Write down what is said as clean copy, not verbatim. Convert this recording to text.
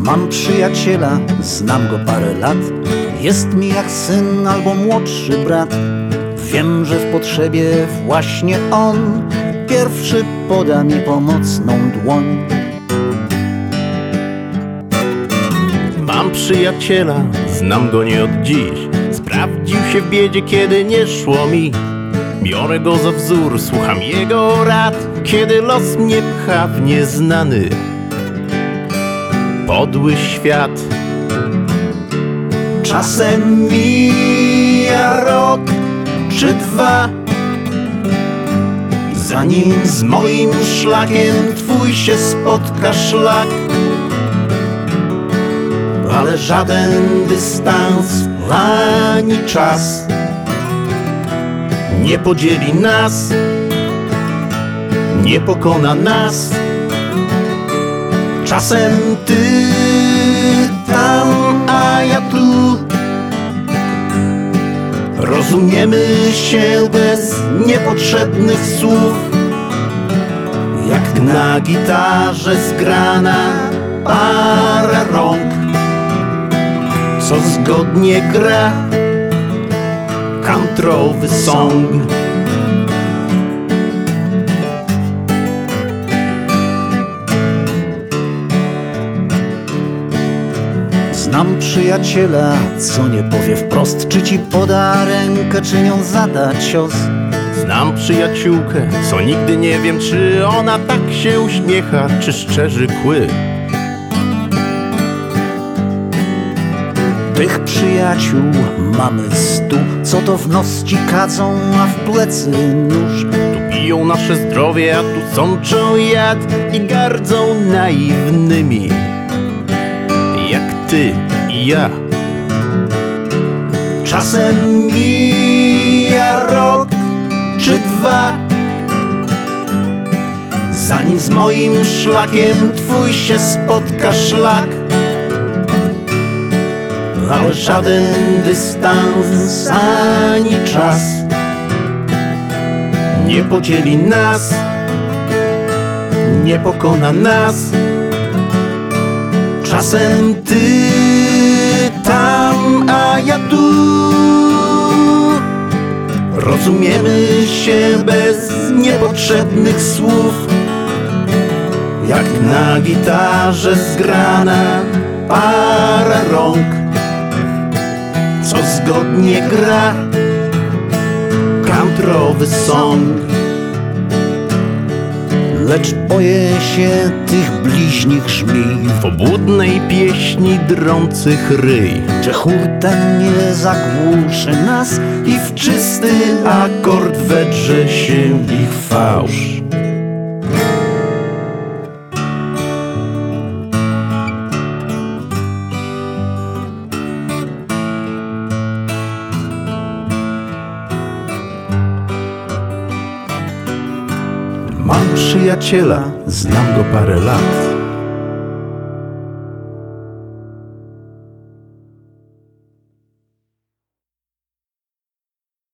Mam przyjaciela, znam go parę lat. Jest mi jak syn albo młodszy brat. Wiem, że w potrzebie właśnie on pierwszy poda mi pomocną dłoń. Mam przyjaciela, znam go nie od dziś. Sprawdził się w biedzie, kiedy nie szło mi. Biorę go za wzór, słucham jego rad, kiedy los mnie pcha w nieznany, podły świat. Czasem mija rok czy dwa, zanim z moim szlakiem twój się spotka szlak. Ale żaden dystans ani czas nie podzieli nas, nie pokona nas. Czasem ty tam, a ja tu. Rozumiemy się bez niepotrzebnych słów, jak na gitarze zgrana para rąk, co zgodnie gra countrywy song. Znam przyjaciela, co nie powie wprost, czy ci poda rękę, czy nią zada cios. Znam przyjaciółkę, co nigdy nie wiem, czy ona tak się uśmiecha, czy szczerzy kły. Tych przyjaciół mamy 100, co to w nos ci kadzą, a w plecy nóż. Tu piją nasze zdrowie, a tu sączą jad i gardzą naiwnymi, jak ty i ja. Czasem mija rok czy dwa, zanim z moim szlakiem twój się spotka szlak. Ale żaden dystans ani czas nie podzieli nas, nie pokona nas. Czasem ty tam, a ja tu. Rozumiemy się bez niepotrzebnych słów, jak na gitarze zgrana para rąk, co zgodnie gra countrywy song. Lecz boję się tych bliźnich żmij, W obłudnej pieśni drących ryj, że chór ten nie zagłuszy nas i w czysty akord wedrze się ich fałsz. Mam przyjaciela, znam go parę lat.